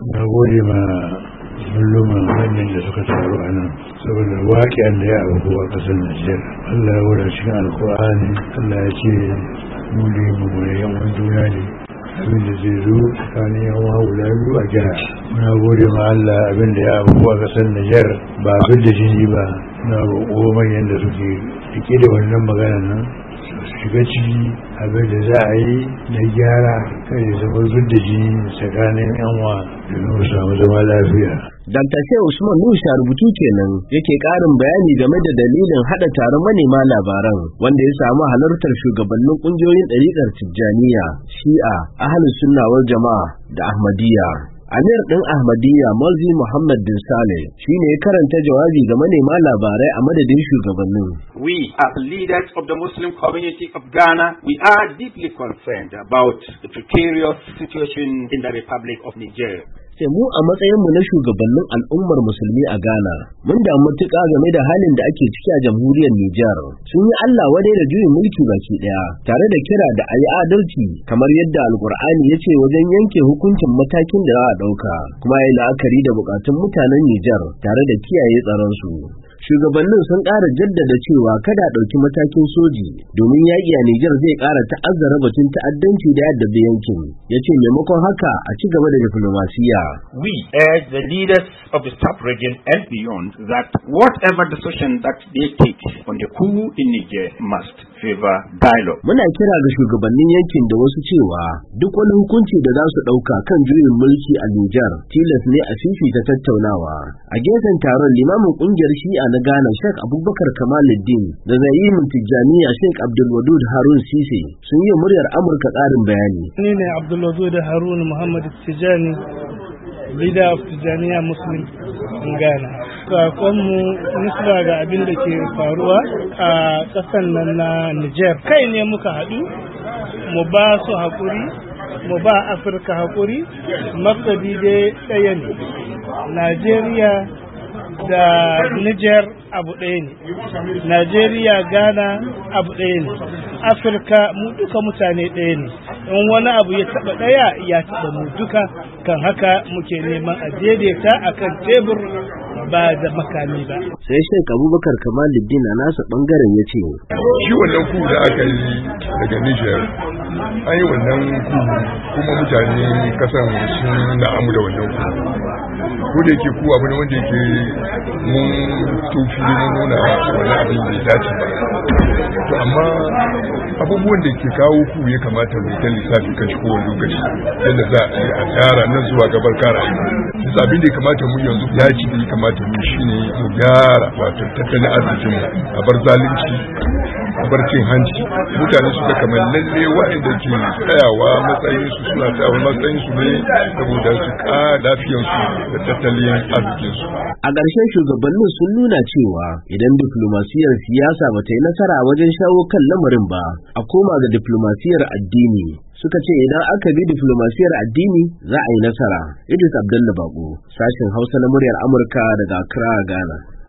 Na gode ma malluman manyan da suka taru a nan saboda waƙiyar da ya abu a ƙasar Nijar. Allah ya wura cikin Alƙur'ani, Allah ya ce mu ne mummune yan juna ne. Abin da zai zo tsakanin yawa guda biyu a gyara. Muna gode ma Allah abin da ya abu a ƙasar Nijar ba abin da jini ba. Na roƙo manyan da suke rike da wannan maganar nan shiga ciki abin da za a yi na gyara kai zama zub da jini tsakanin yanwa da mu samu zama lafiya. Dr. Shehu Usman Nusa rubutu kenan yake ƙarin bayani game da dalilin haɗa taron manema labaran wanda ya samu halartar shugabannin ƙungiyoyin ɗariƙar Tijjaniya, Shi'a, Ahlus Sunna wal Jama'a da Ahmadiyya. Amir ɗin Ahmadiyya Maulvi Muhammad bin Saleh shine ya karanta jawabi ga manema labarai a madadin shugabannin. We as leaders of the Muslim community of Ghana, we are deeply concerned about the precarious situation in the Republic of Niger. Sai mu a matsayinmu na shugabannin al'ummar musulmi a Ghana, mun damu matuƙa game da halin da ake ciki a jamhuriyar Nijar. Sun yi Allah wadai da juyin mulki baki ɗaya, tare da kira da a yi adalci kamar yadda Alƙur'ani ya ce wajen yanke hukuncin matakin da za a ɗauka, kuma ya yi la'akari da buƙatun mutanen Nijar tare da kiyaye tsaronsu. Shugabannin sun ƙara jaddada cewa kada a ɗauki matakin soji domin yaƙi a Nijar zai ƙara ta'azzara batun ta'addanci da yadda yankin. Ya ce maimakon haka a ci gaba da diflomasiyya. We urge the leaders of the sub-region and beyond that whatever decision that they take on the coup in Niger must favor dialogue. Muna kira ga shugabannin yankin da wasu cewa duk wani hukunci da za su ɗauka kan juyin mulki a Nijar tilas ne a fifita tattaunawa. A gefen taron limamin ƙungiyar Shi'a na Ghana Sheikh Abubakar Kamaluddin da Za'imin Tijjaniya Sheikh Abdulwadud Harun Sise sun yi muryar Amurka ƙarin bayani. Ni ne Abdulwadud Harun Muhammad Tijjani, leader of Tijjaniya Muslim in Ghana. Sakonmu nisba ga abin da ke faruwa a ƙasar nan na Niger. Kai ne muka haɗu mu ba su haƙuri, mu ba Afirka haƙuri, maksadi dai ɗaya ne. Najeriya da Niger abu ɗaya ne, Najeriya Ghana abu ɗaya ne, Afirka mu duka mutane ɗaya ne. In wani abu ya taɓa ɗaya ya taɓa mu duka, kan haka muke neman a daidaita akan tebur ba da makami ba. Sai Sheikh Abubakar Kamaluddin a nasa bangaren ya ce, shi wannan ku da aka yi daga Niger an yi wannan ku kuma mutane kasan sun na'amu da wannan ku da yake ku abu ne wanda yake mun tofi mun nuna wani abin da ya dace ba, to amma abubuwan da ke kawo ku ya kamata mu ta lissafi kan shi kowane lokaci yadda za a yi a gyara nan zuwa gabar kara yi abin da ya kamata mu yanzu yaki da ya kamata mu shine mu gyara wato tattalin arzikin a bar zalunci a bar cin hanci, mutane su ga kamar lalle waɗanda ke tsayawa matsayin su suna tsayawa matsayin su ne saboda su ka lafiyarsu da tattalin arzikinsu. A ƙarshen shugabannin sun nuna cewa idan diflomasiyar siyasa ba ta yi nasara wajen shawo kan lamarin ba, a koma ga diflomasiyar addini. Suka ce idan aka bi diflomasiyar addini za a yi nasara. Idris Abdullah Bako, sashen Hausa na muryar Amurka daga Accra, Ghana.